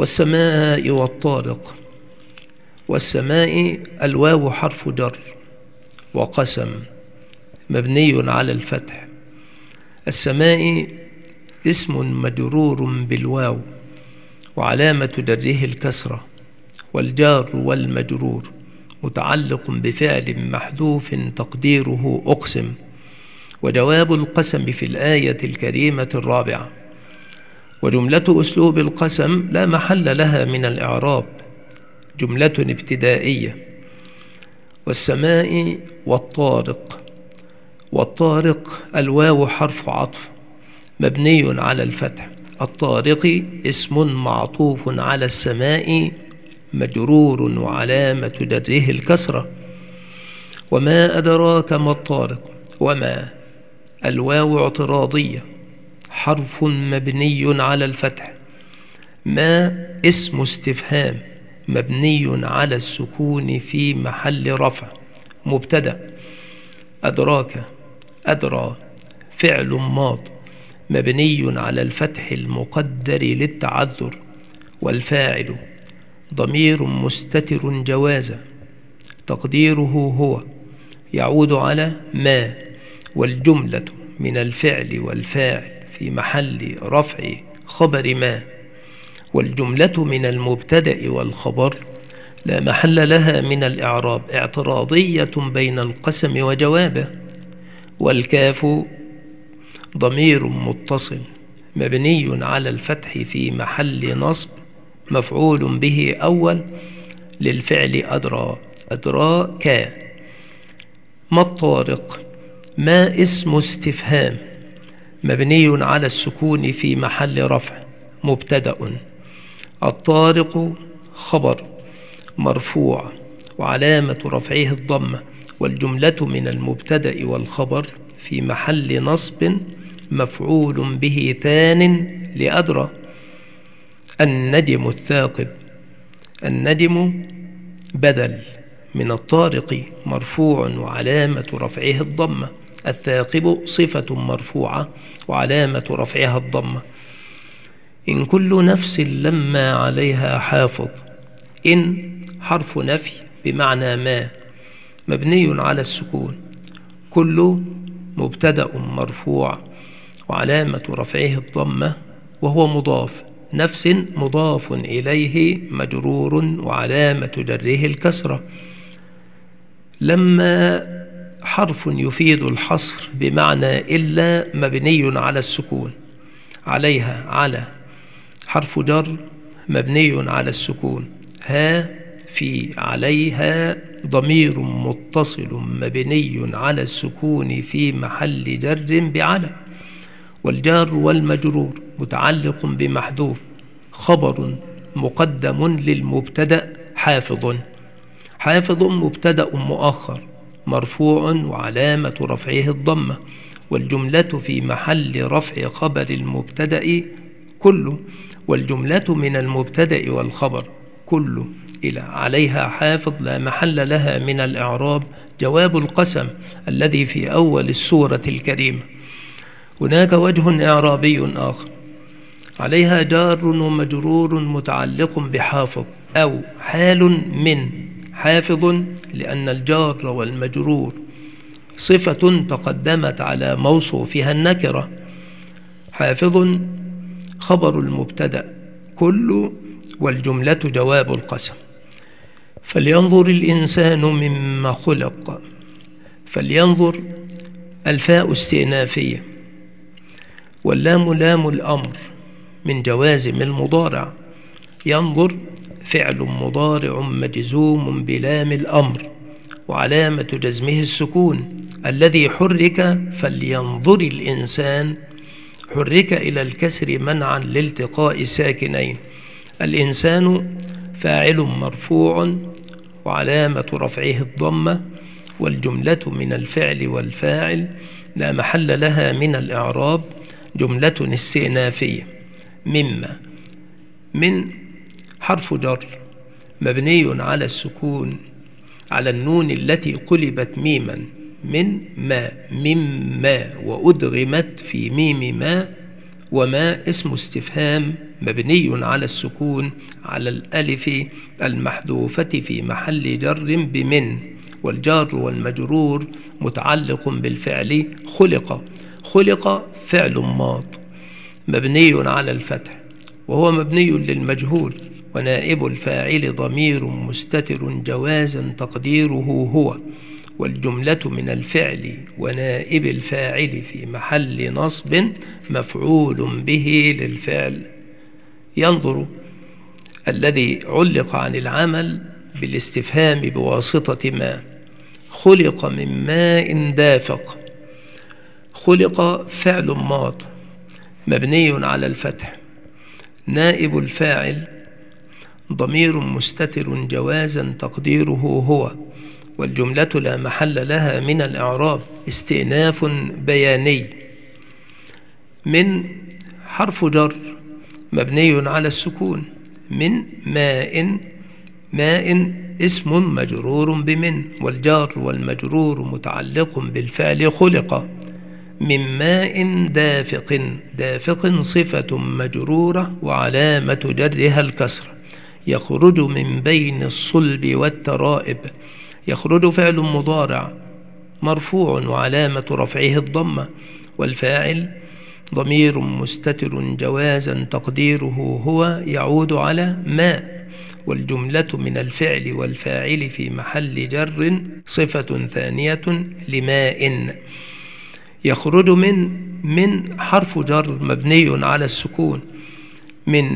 والسماء والطارق. والسماء الواو حرف جر وقسم مبني على الفتح. السماء اسم مجرور بالواو وعلامة جره الكسرة، والجار والمجرور متعلق بفعل محذوف تقديره أقسم. وجواب القسم في الآية الكريمة الرابعة. وجملة أسلوب القسم لا محل لها من الإعراب، جملة ابتدائية. والسماء والطارق. والطارق الواو حرف عطف مبني على الفتح. الطارق اسم معطوف على السماء مجرور وعلامة جره الكسرة. وما أدراك ما الطارق. وما الواو اعتراضية حرف مبني على الفتح. ما اسم استفهام مبني على السكون في محل رفع مبتدأ. أدراك أدرى فعل ماض مبني على الفتح المقدر للتعذر. والفاعل ضمير مستتر جوازا تقديره هو يعود على ما. والجملة من الفعل والفاعل في محل رفع خبر ما. والجملة من المبتدأ والخبر لا محل لها من الإعراب، اعتراضية بين القسم وجوابه. والكاف ضمير متصل مبني على الفتح في محل نصب مفعول به أول للفعل أدرى. أدراك. ما الطارق. ما اسم استفهام مبني على السكون في محل رفع مبتدأ. الطارق خبر مرفوع وعلامة رفعه الضمة. والجملة من المبتدأ والخبر في محل نصب مفعول به ثان لأدرى. النجم الثاقب. النجم بدل من الطارق مرفوع وعلامة رفعه الضمة. الثاقب صفة مرفوعة وعلامة رفعها الضمة. إن كل نفس لما عليها حافظ. إن حرف نفي بمعنى ما مبني على السكون. كل مبتدأ مرفوع وعلامة رفعه الضمة وهو مضاف. نفس مضاف إليه مجرور وعلامة جره الكسرة. لما حرف يفيد الحصر بمعنى إلا مبني على السكون. عليها على حرف جر مبني على السكون. ها في عليها ضمير متصل مبني على السكون في محل جر بعلى. والجار والمجرور متعلق بمحذوف خبر مقدم للمبتدأ حافظ. حافظ مبتدأ مؤخر مرفوع وعلامة رفعه الضمة. والجملة في محل رفع خبر المبتدأ كل. والجملة من المبتدأ والخبر كل إلى عليها حافظ لا محل لها من الإعراب، جواب القسم الذي في أول السورة الكريمة. هناك وجه إعرابي آخر. عليها جار ومجرور متعلق بحافظ أو حال من حافظ، لأن الجار والمجرور صفة تقدمت على موصوفها النكرة. حافظ خبر المبتدأ كل، والجملة جواب القسم. فلينظر الإنسان مما خلق. فلينظر الفاء استئنافية، واللام لام الأمر من جوازم المضارع. ينظر فعل مضارع مجزوم بلام الأمر وعلامة جزمه السكون الذي حرك. فلينظر الإنسان حرك إلى الكسر منعا لالتقاء ساكنين. الإنسان فاعل مرفوع وعلامة رفعه الضمة. والجملة من الفعل والفاعل لا محل لها من الإعراب، جملة استئنافية. مما من حرف جر مبني على السكون على النون التي قلبت ميما من ما مما وأدغمت في ميم ما. وما اسم استفهام مبني على السكون على الألف المحذوفة في محل جر بمن، والجار والمجرور متعلق بالفعل خلق. خلق فعل ماض مبني على الفتح وهو مبني للمجهول، ونائب الفاعل ضمير مستتر جوازا تقديره هو، والجملة من الفعل ونائب الفاعل في محل نصب مفعول به للفعل. ينظر الذي علق عن العمل بالاستفهام بواسطة ما. خلق من ماء دافق. خلق فعل ماض مبني على الفتح، نائب الفاعل ضمير مستتر جوازا تقديره هو، والجملة لا محل لها من الإعراب استئناف بياني. من حرف جر مبني على السكون، من ماء. ماء اسم مجرور بمن، والجار والمجرور متعلق بالفعل خلق. من ماء دافق. دافق صفة مجرورة وعلامة جرها الكسرة. يخرج من بين الصلب والترائب. يخرج فعل مضارع مرفوع وعلامة رفعه الضمة، والفاعل ضمير مستتر جوازا تقديره هو يعود على ماء، والجملة من الفعل والفاعل في محل جر صفة ثانية لماء. يخرج من حرف جر مبني على السكون، من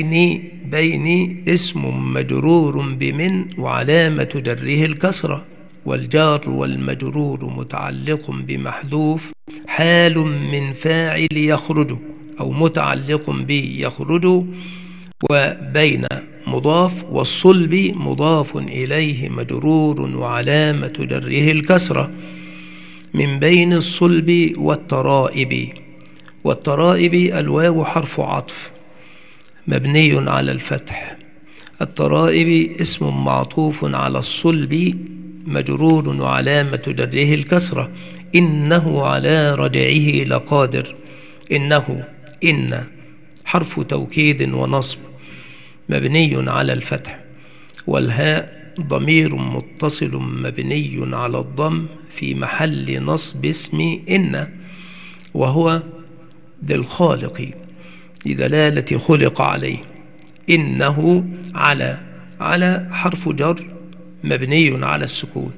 بين اسم مجرور بمن وعلامة جره الكسرة، والجار والمجرور متعلق بمحذوف حال من فاعل يخرج أو متعلق بيخرج، وبين مضاف، والصلب مضاف إليه مجرور وعلامة جره الكسرة. من بين الصلب والترائب. والترائب الواو حرف عطف مبني على الفتح. الترائب اسم معطوف على الصلب مجرور وعلامة جره الكسرة. إنه على رجعه لقادر. إن حرف توكيد ونصب مبني على الفتح، والهاء ضمير متصل مبني على الضم في محل نصب اسم إن، وهو للخالق لدلالة خلق عليه. إنه على حرف جر مبني على السكون.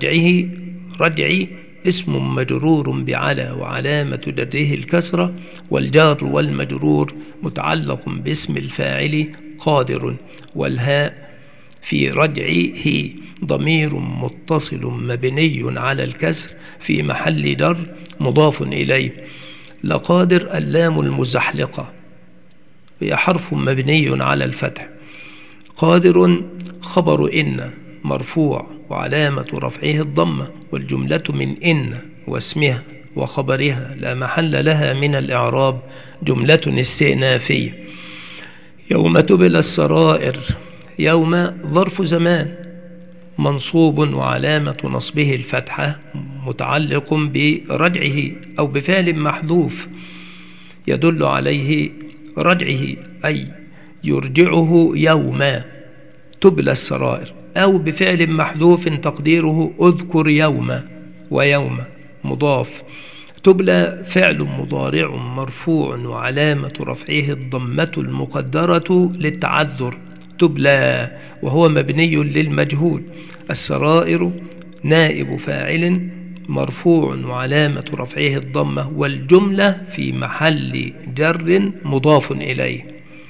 رجعي اسم مجرور بعلى وعلامة جره الكسرة، والجار والمجرور متعلق باسم الفاعل قادر، والهاء في رجعه ضمير متصل مبني على الكسر في محل جر مضاف إليه. لقادر اللام المزحلقة هي حرف مبني على الفتح. قادر خبر إن مرفوع وعلامة رفعه الضمة، والجملة من إن واسمها وخبرها لا محل لها من الإعراب جملة استئنافية. يوم تبلى السرائر. يوم ظرف زمان منصوب وعلامة نصبه الفتحة متعلق برجعه أو بفعل محذوف يدل عليه رجعه، أي يرجعه يوم تبلى السرائر، أو بفعل محذوف تقديره أذكر يوم، ويوم مضاف. تبلى فعل مضارع مرفوع وعلامة رفعه الضمة المقدرة للتعذر تبلى، وهو مبني للمجهول. السرائر نائب فاعل مرفوع وعلامة رفعه الضمة، والجملة في محل جر مضاف إليه،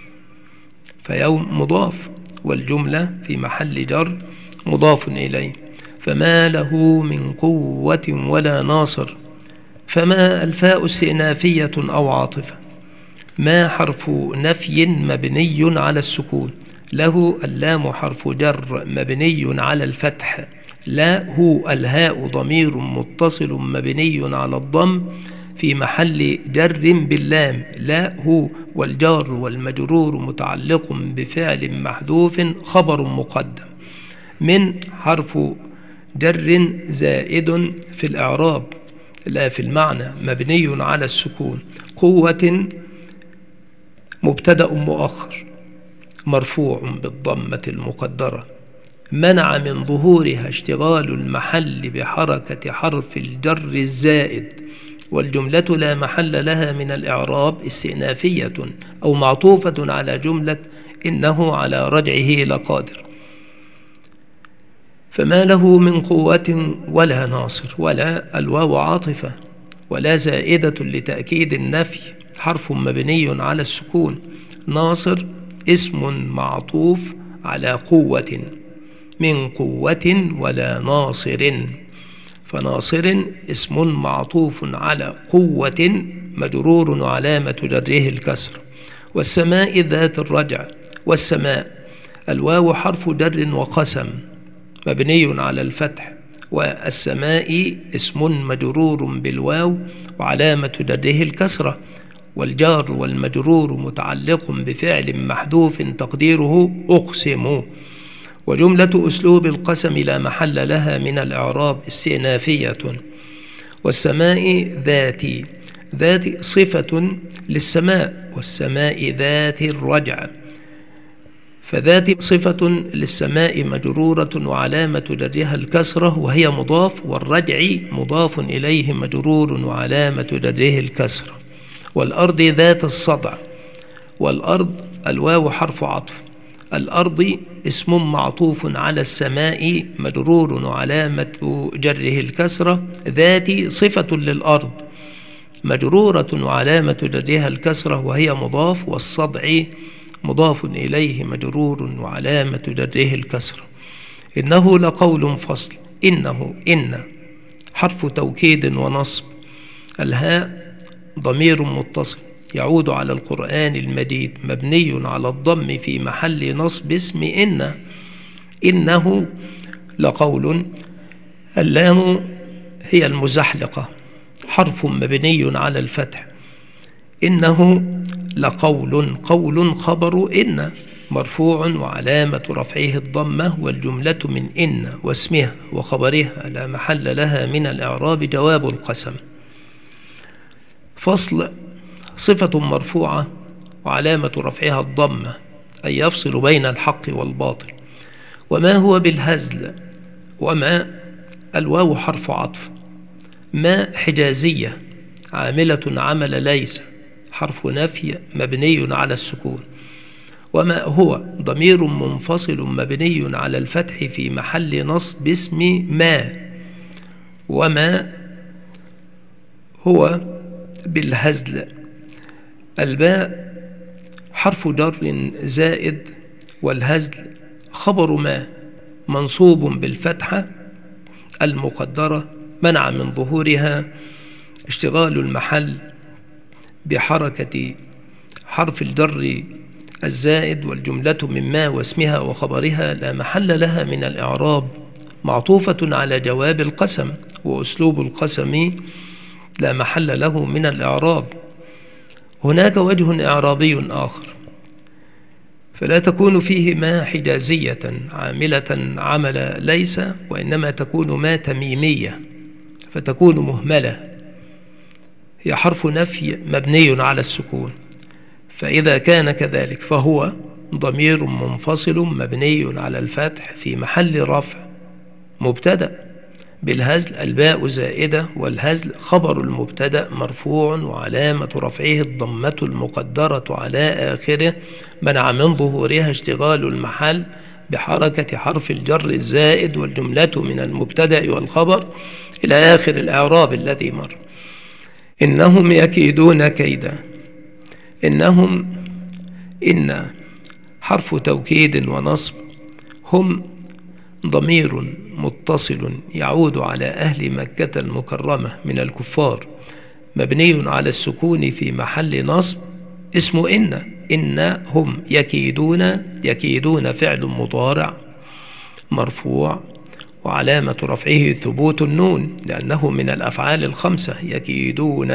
فيوم مضاف والجملة في محل جر مضاف إليه. فما له من قوة ولا ناصر. فما الفاء استئنافية أو عاطفة. ما حرف نفي مبني على السكون. له اللام حرف جر مبني على الفتح. لا هو الهاء ضمير متصل مبني على الضم في محل جر باللام. لا هو، والجار والمجرور متعلق بفعل محذوف خبر مقدم. من حرف جر زائد في الإعراب لا في المعنى مبني على السكون. قوة مبتدأ مؤخر مرفوع بالضمة المقدرة منع من ظهورها اشتغال المحل بحركة حرف الجر الزائد، والجملة لا محل لها من الإعراب استئنافية أو معطوفة على جملة إنه على رجعه لقادر. فما له من قوة ولا ناصر، ولا الواو عاطفة، ولا زائدة لتأكيد النفي حرف مبني على السكون. ناصر اسم معطوف على قوة، من قوة ولا ناصر، فناصر اسم معطوف على قوة مجرور وعلامة جره الكسر. والسماء ذات الرجع، والسماء الواو حرف جر وقسم مبني على الفتح، والسماء اسم مجرور بالواو وعلامة جره الكسرة، والجار والمجرور متعلق بفعل محذوف تقديره أقسم. وجملة أسلوب القسم لا محل لها من الإعراب استئنافية. والسماء ذات صفة للسماء، والسماء ذات الرجع، فذات صفة للسماء مجرورة وعلامة جرها الكسرة وهي مضاف، والرجع مضاف إليه مجرور وعلامة جره الكسرة. والأرض ذات الصدع، والأرض الواو حرف عطف، الأرض اسم معطوف على السماء مجرور وعلامة جره الكسرة، ذات صفة للأرض مجرورة وعلامة جرها الكسرة وهي مضاف، والصدع مضاف إليه مجرور وعلامة جره الكسرة. إنه لقول فصل، إن حرف توكيد ونصب، الهاء ضمير متصل يعود على القرآن المجيد مبني على الضم في محل نصب اسم إنه لقول. اللام هي المزحلقة حرف مبني على الفتح. إنه لقول خبر إن مرفوع وعلامة رفعه الضمة، والجملة من إن واسمها وخبرها لا محل لها من الإعراب جواب القسم. فصل صفة مرفوعة وعلامة رفعها الضمة أي يفصل بين الحق والباطل. وما هو بالهزل، وما الواو حرف عطف، ما حجازية عاملة عمل ليس حرف نفي مبني على السكون. وما هو ضمير منفصل مبني على الفتح في محل نصب اسم ما. وما هو بالهزل، الباء حرف جر زائد، والهزل خبر ما منصوب بالفتحة المقدرة منع من ظهورها اشتغال المحل بحركة حرف الجر الزائد، والجملة مما واسمها وخبرها لا محل لها من الإعراب معطوفة على جواب القسم، وأسلوب القسم لا محل له من الإعراب. هناك وجه إعرابي آخر فلا تكون فيه ما حجازية عاملة عمل ليس، وإنما تكون ما تميمية فتكون مهملة، هي حرف نفي مبني على السكون. فإذا كان كذلك فهو ضمير منفصل مبني على الفتح في محل رفع مبتدأ بالهزل، الباء زائدة، والهزل خبر المبتدأ مرفوع وعلامة رفعه الضمة المقدرة على آخره منع من ظهورها اشتغال المحل بحركة حرف الجر الزائد، والجملة من المبتدأ والخبر إلى آخر الإعراب الذي مر. إنهم يكيدون كيدا، إنهم إن حرف توكيد ونصب، هم ضمير متصل يعود على أهل مكة المكرمة من الكفار مبني على السكون في محل نصب اسم إن هم يكيدون فعل مضارع مرفوع وعلامة رفعه ثبوت النون لأنه من الأفعال الخمسة يكيدون.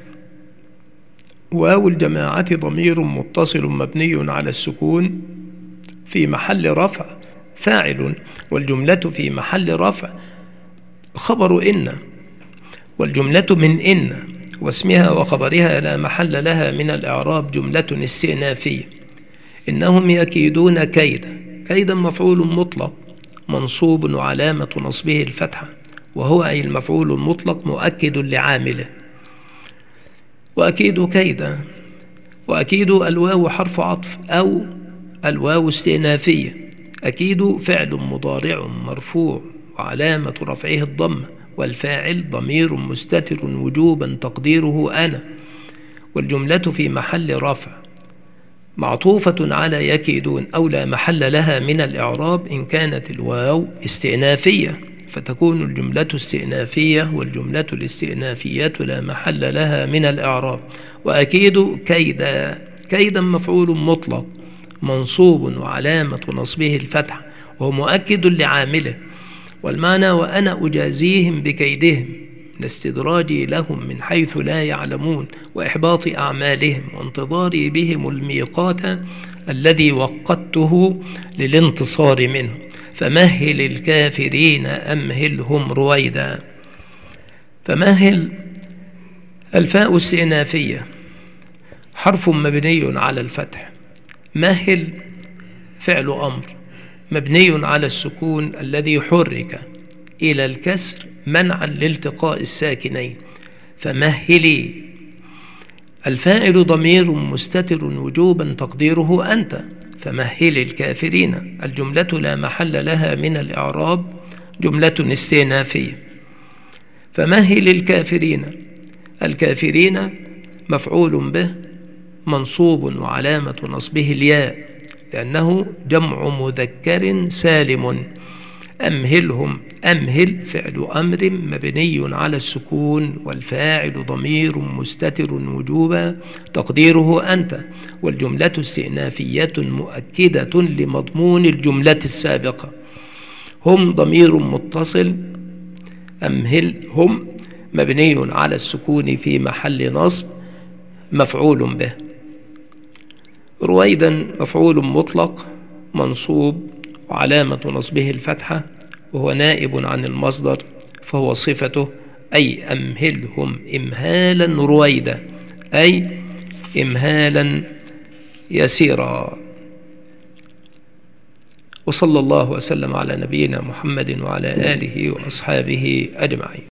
واو الجماعة ضمير متصل مبني على السكون في محل رفع فاعل، والجملة في محل رفع خبر إن، والجملة من إن واسمها وخبرها لا محل لها من الإعراب جملة استئنافية. إنهم يكيدون كيدا. كيدا مفعول مطلق منصوب وعلامة نصبه الفتحة، وهو أي المفعول المطلق مؤكد لعامله. وأكيد كيدا. وأكيد الواو حرف عطف أو الواو استئنافية. أكيد فعل مضارع مرفوع وعلامة رفعه الضمة، والفاعل ضمير مستتر وجوبا تقديره أنا، والجملة في محل رفع معطوفة على يكيدون أو لا محل لها من الإعراب إن كانت الواو استئنافية، فتكون الجملة استئنافية، والجملة الاستئنافية لا محل لها من الإعراب. وأكيد كيدا. كيدا مفعول مطلق منصوب وعلامة نصبه الفتحة، وهو مؤكد لعامله. والمعنى وأنا أجازيهم بكيدهم من استدراجي لهم من حيث لا يعلمون وإحباط أعمالهم وانتظاري بهم الميقات الذي وقته للانتصار منه، فمهل الكافرين أمهلهم رويدا. فمهل الفاء استئنافية حرف مبني على الفتح. مهل فعل أمر مبني على السكون الذي حرك إلى الكسر منعا لالتقاء الساكنين، فمهلي. الفاعل ضمير مستتر وجوبا تقديره أنت، فمهل الكافرين. الجملة لا محل لها من الإعراب جملة استئنافية. فمهل الكافرين. الكافرين مفعول به منصوب وعلامة نصبه الياء لأنه جمع مذكر سالم. أمهلهم. أمهل فعل أمر مبني على السكون، والفاعل ضمير مستتر وجوبا تقديره أنت، والجملة استئنافية مؤكدة لمضمون الجملة السابقة. هم ضمير متصل. أمهلهم مبني على السكون في محل نصب مفعول به. رويدا مفعول مطلق منصوب وعلامة نصبه الفتحة، وهو نائب عن المصدر، فهو صفته أي أمهلهم إمهالا رويدا، أي إمهالا يسيرا. وصلى الله وسلم على نبينا محمد وعلى آله وأصحابه أجمعين.